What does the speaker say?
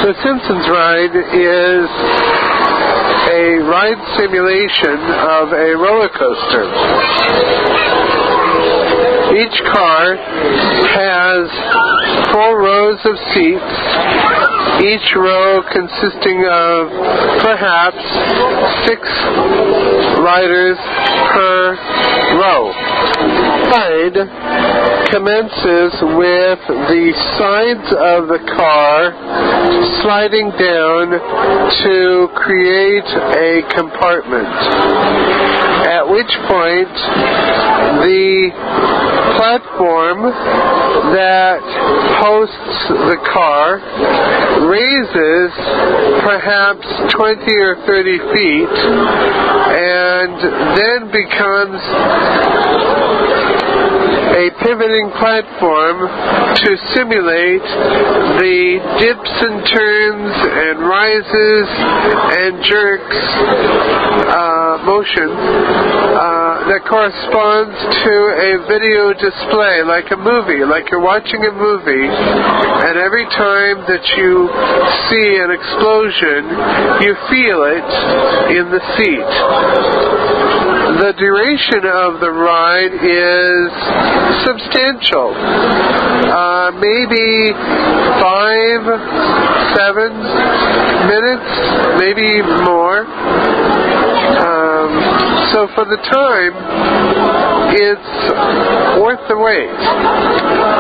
The Simpsons ride is a ride simulation of a roller coaster. Each car has 4 rows of seats, each row consisting of perhaps 6 riders per row. The ride commences with the sides of the car sliding down to create a compartment, at which point the platform that hosts the car raises perhaps 20 or 30 feet and then becomes a pivoting platform to simulate the dips and turns and rises and jerks motion that corresponds to a video display, like a movie, like you're watching a movie, and every time that you see an explosion, you feel it in the seat. The duration of the ride is substantial. Maybe 5-7 minutes, maybe more. So for the time, it's worth the wait.